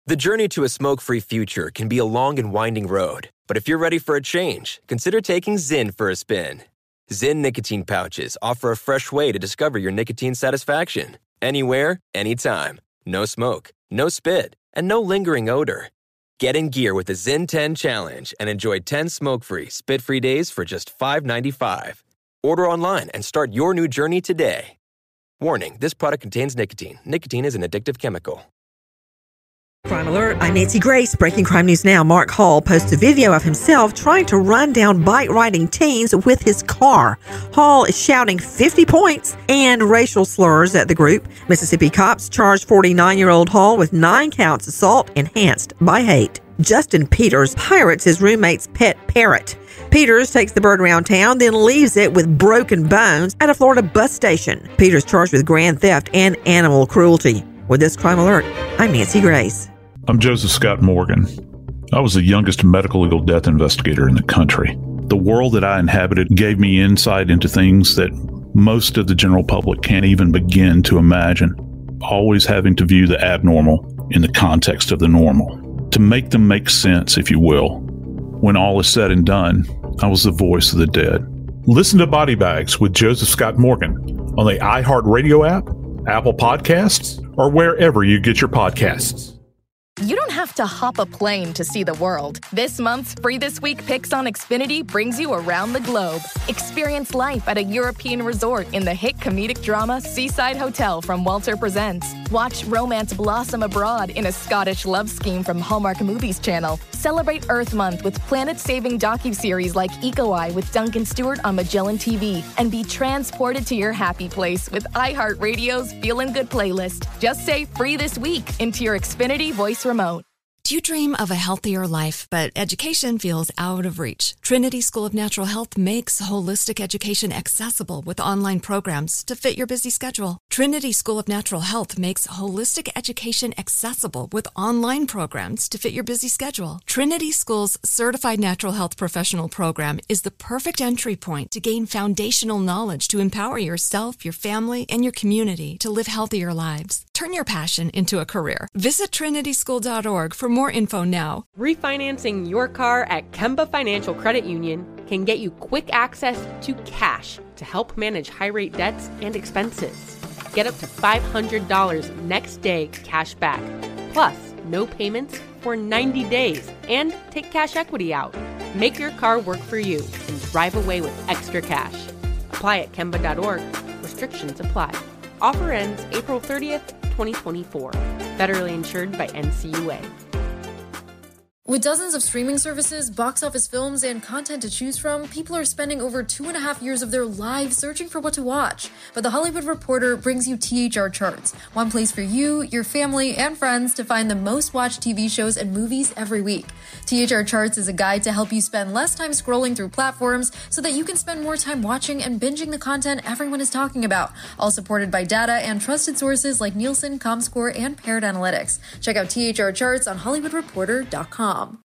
The journey to a smoke-free future can be a long and winding road, but if you're ready for a change, consider taking Zyn for a spin. Zyn nicotine pouches offer a fresh way to discover your nicotine satisfaction. Anywhere, anytime. No smoke, no spit, and no lingering odor. Get in gear with the Zyn 10 Challenge and enjoy 10 smoke-free, spit-free days for just $5.95. Order online and start your new journey today. Warning, this product contains nicotine. Nicotine is an addictive chemical. Crime Alert, I'm Nancy Grace. Breaking crime news now. Mark Hall posts a video of himself trying to run down bike-riding teens with his car. Hall is shouting 50 points and racial slurs at the group. Mississippi cops charged 49-year-old Hall with 9 counts assault enhanced by hate. Justin Peters pirates his roommate's pet parrot. Peters takes the bird around town, then leaves it with broken bones at a Florida bus station. Peters charged with grand theft and animal cruelty. With this Crime Alert, I'm Nancy Grace. I'm Joseph Scott Morgan. I was the youngest medical legal death investigator in the country. The world that I inhabited gave me insight into things that most of the general public can't even begin to imagine. Always having to view the abnormal in the context of the normal, to make them make sense, if you will. When all is said and done, I was the voice of the dead. Listen to Body Bags with Joseph Scott Morgan on the iHeartRadio app, Apple Podcasts, or wherever you get your podcasts. You don't have to hop a plane to see the world. This month's Free This Week Picks on Xfinity brings you around the globe. Experience life at a European resort in the hit comedic drama Seaside Hotel from Walter Presents. Watch romance blossom abroad in a Scottish love scheme from Hallmark Movies Channel. Celebrate Earth Month with planet-saving docuseries like Eco Eye with Duncan Stewart on Magellan TV. And be transported to your happy place with iHeartRadio's Feelin' Good playlist. Just say Free This Week into your Xfinity voice remote. Do you dream of a healthier life, but education feels out of reach? Trinity School of Natural Health makes holistic education accessible with online programs to fit your busy schedule. Trinity School of Natural Health makes holistic education accessible with online programs to fit your busy schedule. Trinity School's Certified Natural Health Professional Program is the perfect entry point to gain foundational knowledge to empower yourself, your family, and your community to live healthier lives. Turn your passion into a career. Visit trinityschool.org for more info now. Refinancing your car at Kemba Financial Credit Union can get you quick access to cash to help manage high-rate debts and expenses. Get up to $500 next day cash back, plus no payments for 90 days, and take cash equity out. Make your car work for you and drive away with extra cash. Apply at Kemba.org. Restrictions apply. Offer ends April 30th, 2024. Federally insured by NCUA. With dozens of streaming services, box office films, and content to choose from, people are spending over 2.5 years of their lives searching for what to watch. But The Hollywood Reporter brings you THR Charts, one place for you, your family, and friends to find the most watched TV shows and movies every week. THR Charts is a guide to help you spend less time scrolling through platforms so that you can spend more time watching and binging the content everyone is talking about, all supported by data and trusted sources like Nielsen, Comscore, and Paired Analytics. Check out THR Charts on HollywoodReporter.com.